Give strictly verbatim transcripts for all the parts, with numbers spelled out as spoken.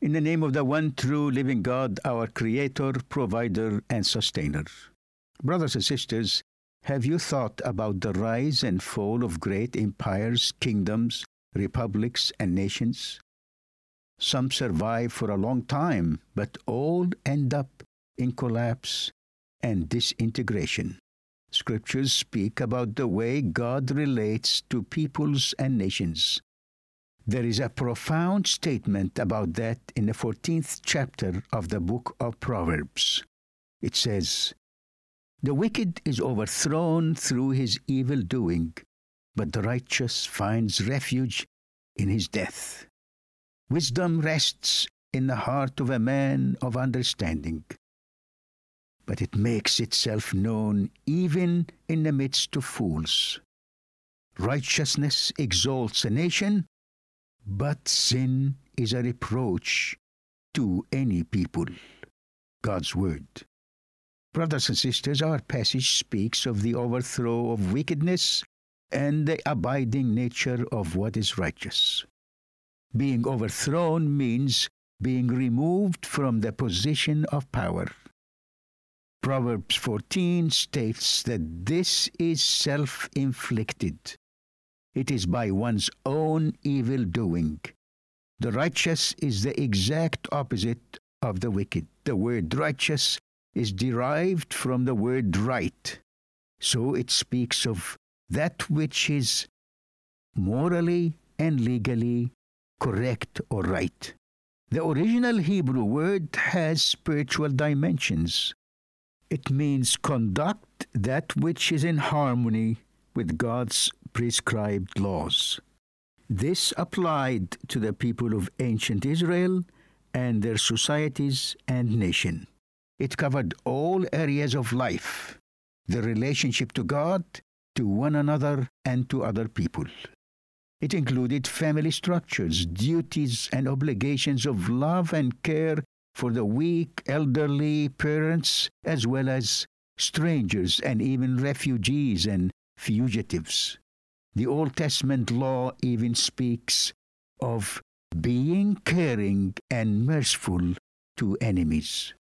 In the name of the one true living God, our Creator, Provider, and Sustainer. Brothers and sisters, have you thought about the rise and fall of great empires, kingdoms, republics, and nations? Some survive for a long time, but all end up in collapse and disintegration. Scriptures speak about the way God relates to peoples and nations. There is a profound statement about that in the fourteenth chapter of the book of Proverbs. It says, "The wicked is overthrown through his evil doing, but the righteous finds refuge in his death. Wisdom rests in the heart of a man of understanding, but it makes itself known even in the midst of fools. Righteousness exalts a nation, but sin is a reproach to any people." God's Word. Brothers and sisters, our passage speaks of the overthrow of wickedness and the abiding nature of what is righteous. Being overthrown means being removed from the position of power. Proverbs fourteen states that this is self-inflicted. It is by one's own evil doing. The righteous is the exact opposite of the wicked. The word righteous is derived from the word right, so it speaks of that which is morally and legally correct or right. The original Hebrew word has spiritual dimensions. It means conduct that which is in harmony with God's prescribed laws. This applied to the people of ancient Israel and their societies and nation. It covered all areas of life, the relationship to God, to one another, and to other people. It included family structures, duties, and obligations of love and care for the weak, elderly, parents, as well as strangers and even refugees and fugitives. The Old Testament law even speaks of being caring and merciful to enemies.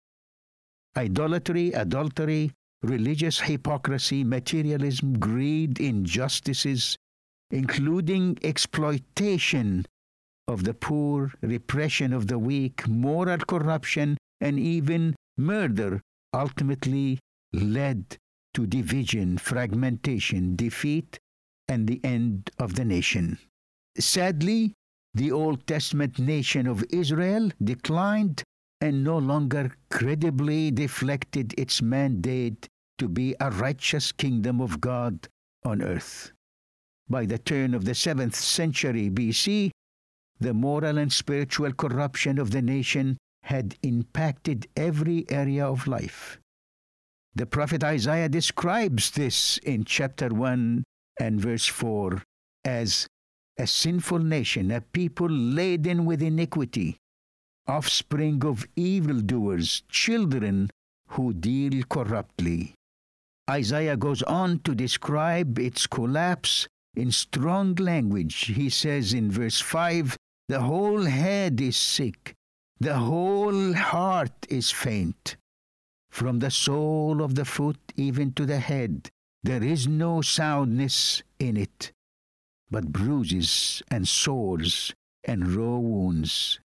Idolatry, adultery, religious hypocrisy, materialism, greed, injustices, including exploitation of the poor, repression of the weak, moral corruption, and even murder ultimately led to division, fragmentation, defeat, and the end of the nation. Sadly, the Old Testament nation of Israel declined and no longer credibly deflected its mandate to be a righteous kingdom of God on earth. By the turn of the seventh century B C, the moral and spiritual corruption of the nation had impacted every area of life. The prophet Isaiah describes this in chapter one and verse four as a sinful nation, a people laden with iniquity, offspring of evildoers, children who deal corruptly. Isaiah goes on to describe its collapse in strong language. He says in verse five, "The whole head is sick, the whole heart is faint. From the sole of the foot even to the head, there is no soundness in it, but bruises and sores and raw wounds."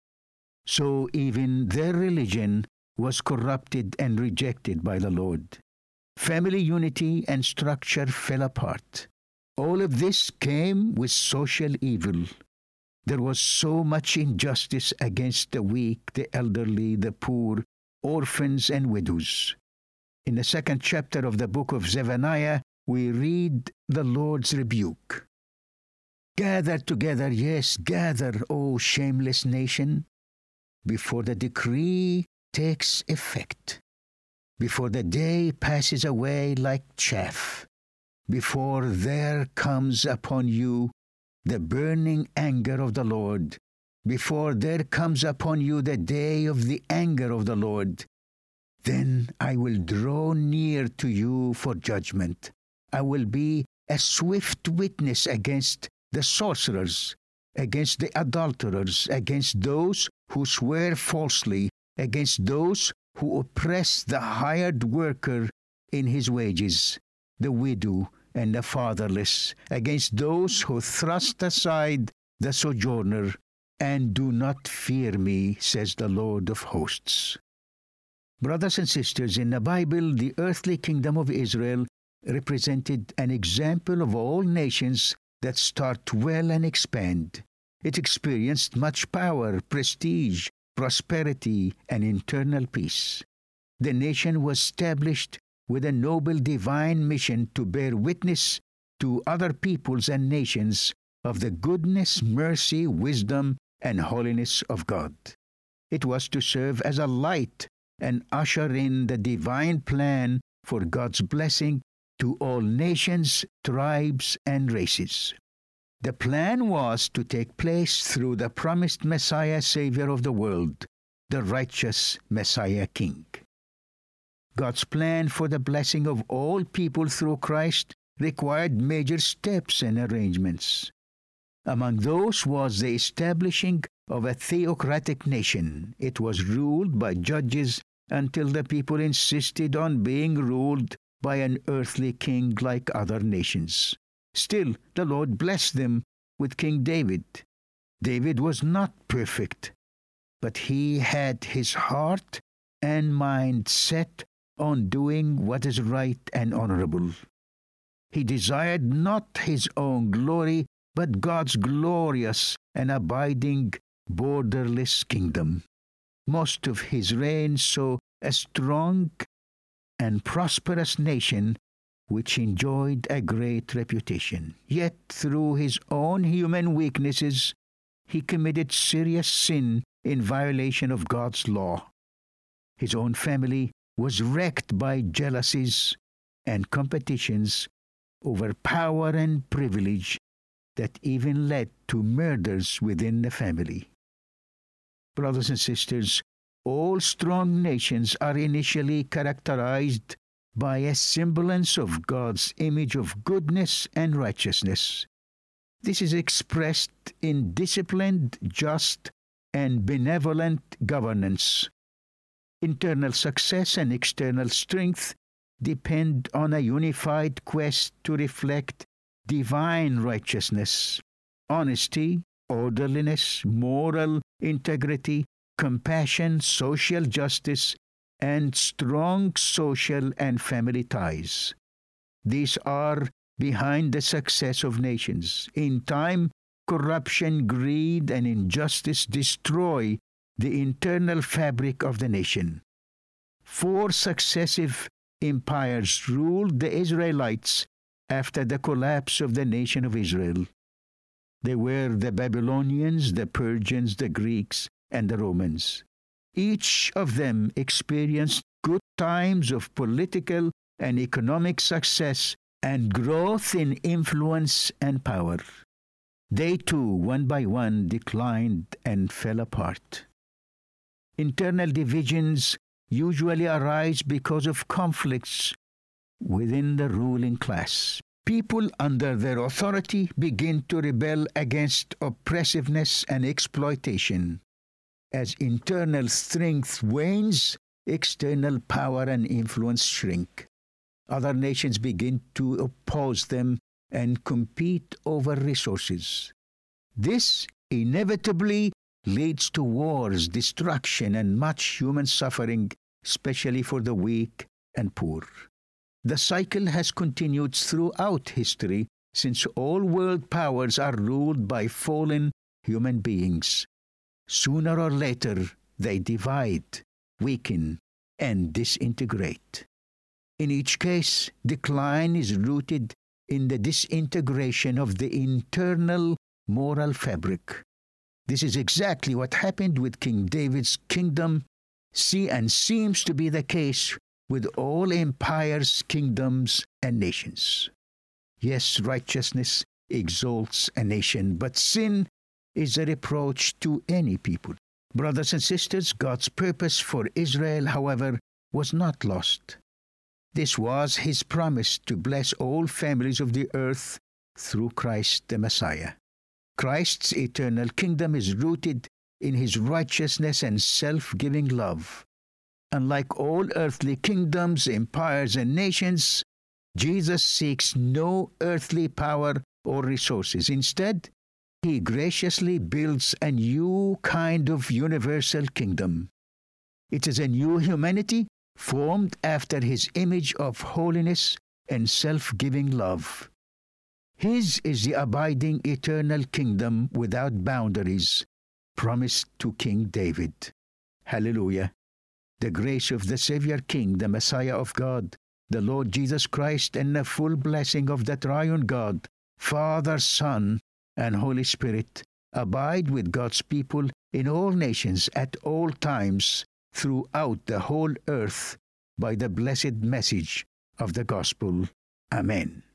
So even their religion was corrupted and rejected by the Lord. Family unity and structure fell apart. All of this came with social evil. There was so much injustice against the weak, the elderly, the poor, orphans, and widows. In the second chapter of the book of Zephaniah, we read the Lord's rebuke. "Gather together, yes, gather, O shameless nation, before the decree takes effect, before the day passes away like chaff, before there comes upon you the burning anger of the Lord, before there comes upon you the day of the anger of the Lord. Then I will draw near to you for judgment. I will be a swift witness against the sorcerers, against the adulterers, against those who swear falsely against those who oppress the hired worker in his wages, the widow and the fatherless, against those who thrust aside the sojourner, and do not fear me, says the Lord of hosts. Brothers and sisters, in the Bible, the earthly kingdom of Israel represented an example of all nations that start well and expand. It experienced much power, prestige, prosperity, and internal peace. The nation was established with a noble divine mission to bear witness to other peoples and nations of the goodness, mercy, wisdom, and holiness of God. It was to serve as a light and usher in the divine plan for God's blessing to all nations, tribes, and races. The plan was to take place through the promised Messiah, Savior of the world, the righteous Messiah King. God's plan for the blessing of all people through Christ required major steps and arrangements. Among those was the establishing of a theocratic nation. It was ruled by judges until the people insisted on being ruled by an earthly king like other nations. Still, the Lord blessed them with King David. David was not perfect, but he had his heart and mind set on doing what is right and honorable. He desired not his own glory, but God's glorious and abiding borderless kingdom. Most of his reign saw a strong and prosperous nation which enjoyed a great reputation. Yet through his own human weaknesses, he committed serious sin in violation of God's law. His own family was wrecked by jealousies and competitions over power and privilege that even led to murders within the family. Brothers and sisters, all strong nations are initially characterized by a semblance of God's image of goodness and righteousness. This is expressed in disciplined, just, and benevolent governance. Internal success and external strength depend on a unified quest to reflect divine righteousness, honesty, orderliness, moral integrity, compassion, social justice, and strong social and family ties. These are behind the success of nations. In time, corruption, greed, and injustice destroy the internal fabric of the nation. Four successive empires ruled the Israelites after the collapse of the nation of Israel. They were the Babylonians, the Persians, the Greeks, and the Romans. Each of them experienced good times of political and economic success and growth in influence and power. They too, one by one, declined and fell apart. Internal divisions usually arise because of conflicts within the ruling class. People under their authority begin to rebel against oppressiveness and exploitation. As internal strength wanes, external power and influence shrink. Other nations begin to oppose them and compete over resources. This inevitably leads to wars, destruction, and much human suffering, especially for the weak and poor. The cycle has continued throughout history since all world powers are ruled by fallen human beings. Sooner or later, they divide, weaken, and disintegrate. In each case, decline is rooted in the disintegration of the internal moral fabric. This is exactly what happened with King David's kingdom, see, and seems to be the case with all empires, kingdoms, and nations. Yes, righteousness exalts a nation, but sin is a reproach to any people. Brothers and sisters, God's purpose for Israel, however, was not lost. This was his promise to bless all families of the earth through Christ the Messiah. Christ's eternal kingdom is rooted in his righteousness and self-giving love. Unlike all earthly kingdoms, empires, and nations, Jesus seeks no earthly power or resources. Instead, he graciously builds a new kind of universal kingdom. It is a new humanity formed after his image of holiness and self-giving love. His is the abiding eternal kingdom without boundaries, promised to King David. Hallelujah. The grace of the Savior King, the Messiah of God, the Lord Jesus Christ, and the full blessing of the triune God, Father, Son, and Holy Spirit, abide with God's people in all nations at all times throughout the whole earth by the blessed message of the gospel. Amen.